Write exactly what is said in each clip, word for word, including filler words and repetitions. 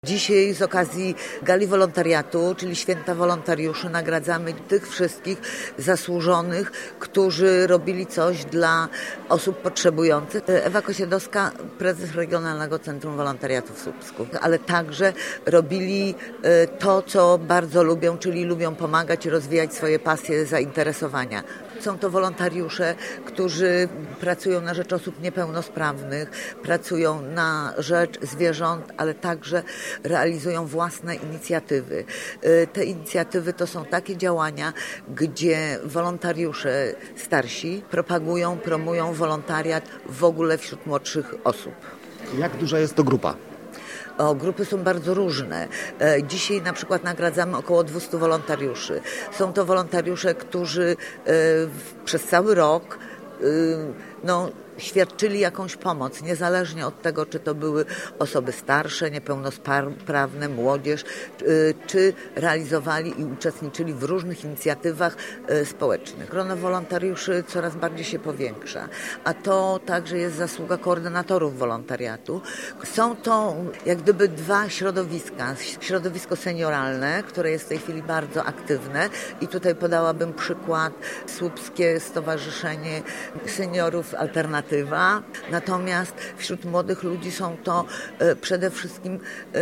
Dzisiaj z okazji Gali Wolontariatu, czyli Święta Wolontariuszy, nagradzamy tych wszystkich zasłużonych, którzy robili coś dla osób potrzebujących. Ewa Kosiedowska, prezes Regionalnego Centrum Wolontariatu w Słupsku, ale także robili to, co bardzo lubią, czyli lubią pomagać i rozwijać swoje pasje, zainteresowania. Są to wolontariusze, którzy pracują na rzecz osób niepełnosprawnych, pracują na rzecz zwierząt, ale także realizują własne inicjatywy. Te inicjatywy to są takie działania, gdzie wolontariusze starsi propagują, promują wolontariat w ogóle wśród młodszych osób. Jak duża jest to grupa? O, grupy są bardzo różne. Dzisiaj na przykład nagradzamy około dwieście wolontariuszy. Są to wolontariusze, którzy przez cały rok no, świadczyli jakąś pomoc, niezależnie od tego, czy to były osoby starsze, niepełnosprawne, młodzież, czy realizowali i uczestniczyli w różnych inicjatywach społecznych. Grono wolontariuszy coraz bardziej się powiększa, a to także jest zasługa koordynatorów wolontariatu. Są to jak gdyby dwa środowiska. Środowisko senioralne, które jest w tej chwili bardzo aktywne i tutaj podałabym przykład Słupskie Stowarzyszenie Seniorów Alternatywnych. Natomiast wśród młodych ludzi są to przede wszystkim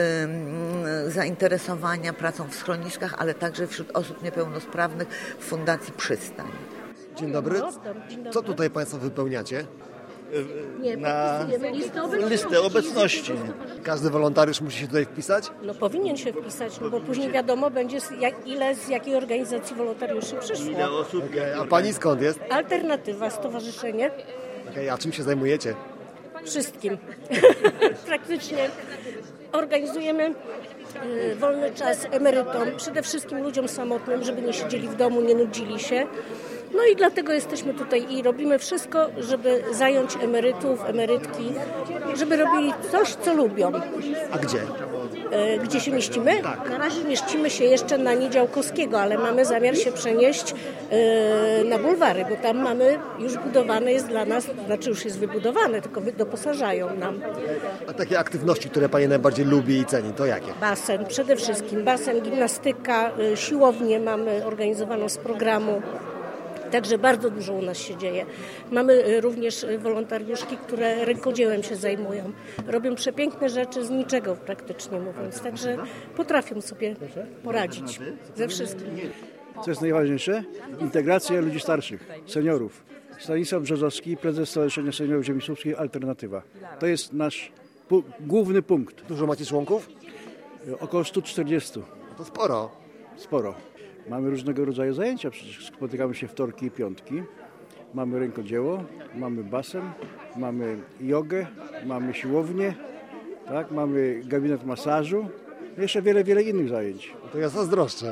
zainteresowania pracą w schroniskach, ale także wśród osób niepełnosprawnych w Fundacji Przystań. Dzień dobry. Co tutaj Państwo wypełniacie? Nie, na listę obecności. listę obecności. Każdy wolontariusz musi się tutaj wpisać? No powinien się wpisać, no bo później wiadomo będzie z jak, ile z jakiej organizacji wolontariuszy przyszło. Ile osób? Okay. A Pani skąd jest? Alternatywa, stowarzyszenie. Okay. A czym się zajmujecie? Wszystkim. Praktycznie organizujemy y, wolny czas emerytom, przede wszystkim ludziom samotnym, żeby nie siedzieli w domu, nie nudzili się. No i dlatego jesteśmy tutaj i robimy wszystko, żeby zająć emerytów, emerytki, żeby robili coś, co lubią. A gdzie? E, gdzie się mieścimy? Tak. Na razie mieścimy się jeszcze na Niedziałkowskiego, ale mamy zamiar się przenieść e, na bulwary, bo tam mamy już budowane jest dla nas, znaczy już jest wybudowane, tylko doposażają nam. A takie aktywności, które Pani najbardziej lubi i ceni, to jakie? Basen, przede wszystkim basen, gimnastyka, e, siłownię mamy organizowaną z programu. Także bardzo dużo u nas się dzieje. Mamy również wolontariuszki, które rękodziełem się zajmują. Robią przepiękne rzeczy z niczego praktycznie mówiąc. Także potrafią sobie poradzić ze wszystkim. Co jest najważniejsze? Integracja ludzi starszych, seniorów. Stanisław Brzozowski, prezes Stowarzyszenia Seniorów Ziemi Słupskiej Alternatywa. To jest nasz pu- główny punkt. Dużo macie członków? Około sto czterdzieści. To sporo. Sporo. Mamy różnego rodzaju zajęcia, przecież spotykamy się wtorki i piątki. Mamy rękodzieło, mamy basen, mamy jogę, mamy siłownię, tak? Mamy gabinet masażu, jeszcze wiele, wiele innych zajęć. To ja zazdroszczę.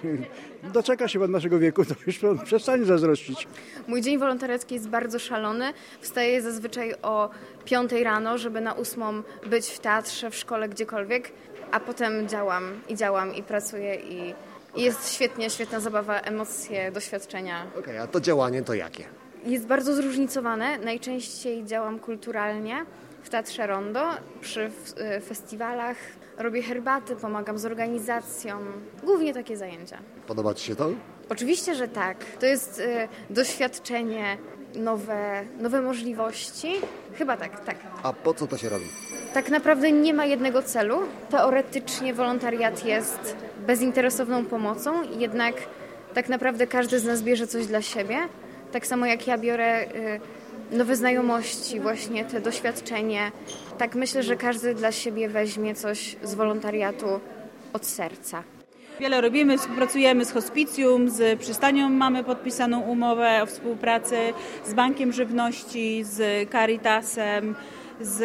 Doczeka się pan naszego wieku, to już pan przestanie zazdrościć. Mój dzień wolontariacki jest bardzo szalony. Wstaję zazwyczaj o piątej rano, żeby na ósmą być w teatrze, w szkole, gdziekolwiek, a potem działam i działam i pracuję i I jest świetnie, świetna zabawa, emocje, doświadczenia. Okej, okay, a to działanie to jakie? Jest bardzo zróżnicowane. Najczęściej działam kulturalnie w Teatrze Rondo, przy festiwalach. Robię herbaty, pomagam z organizacją. Głównie takie zajęcia. Podoba Ci się to? Oczywiście, że tak. To jest y, doświadczenie, nowe, nowe możliwości. Chyba tak, tak. A po co to się robi? Tak naprawdę nie ma jednego celu. Teoretycznie wolontariat jest bezinteresowną pomocą, jednak tak naprawdę każdy z nas bierze coś dla siebie. Tak samo jak ja biorę y, nowe znajomości, właśnie te doświadczenie. Tak myślę, że każdy dla siebie weźmie coś z wolontariatu od serca. Wiele robimy, współpracujemy z Hospicjum, z Przystanią mamy podpisaną umowę o współpracy, z Bankiem Żywności, z Caritasem, z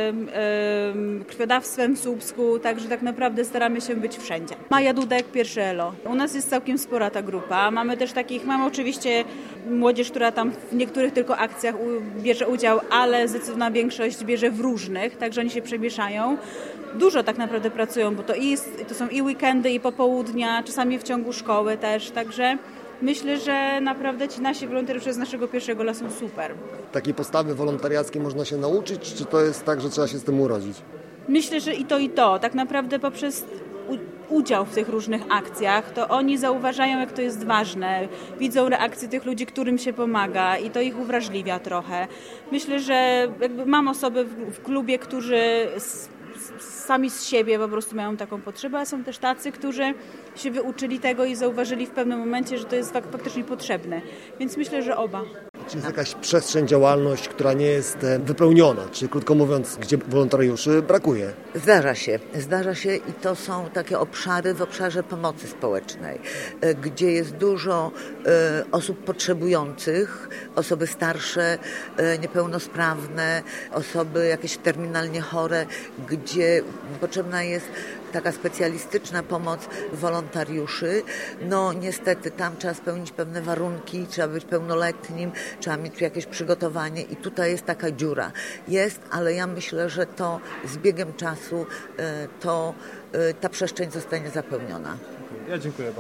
y, krwiodawstwem w Słupsku, także tak naprawdę staramy się być wszędzie. Maja Dudek, pierwsze Elo. U nas jest całkiem spora ta grupa. Mamy też takich, mamy oczywiście młodzież, która tam w niektórych tylko akcjach u, bierze udział, ale zdecydowana większość bierze w różnych, także oni się przemieszają. Dużo tak naprawdę pracują, bo to, jest, to są i weekendy, i popołudnia, czasami w ciągu szkoły też, także myślę, że naprawdę ci nasi wolontariusze z naszego pierwszego lat są super. Takiej postawy wolontariackiej można się nauczyć, czy to jest tak, że trzeba się z tym urodzić? Myślę, że i to, i to. Tak naprawdę poprzez udział w tych różnych akcjach, to oni zauważają, jak to jest ważne. Widzą reakcję tych ludzi, którym się pomaga i to ich uwrażliwia trochę. Myślę, że jakby mam osoby w, w klubie, którzy s, sami z siebie po prostu mają taką potrzebę, a są też tacy, którzy się wyuczyli tego i zauważyli w pewnym momencie, że to jest fak- faktycznie potrzebne. Więc myślę, że oba. Czy jest jakaś przestrzeń, działalność, która nie jest wypełniona? Czy krótko mówiąc, gdzie wolontariuszy brakuje? Zdarza się, zdarza się i to są takie obszary w obszarze pomocy społecznej, gdzie jest dużo osób potrzebujących, osoby starsze, niepełnosprawne, osoby jakieś terminalnie chore, gdzie potrzebna jest taka specjalistyczna pomoc wolontariuszy. No niestety tam trzeba spełnić pewne warunki, trzeba być pełnoletnim, trzeba mieć jakieś przygotowanie i tutaj jest taka dziura. Jest, ale ja myślę, że to z biegiem czasu to ta przestrzeń zostanie zapełniona. Ja dziękuję bardzo.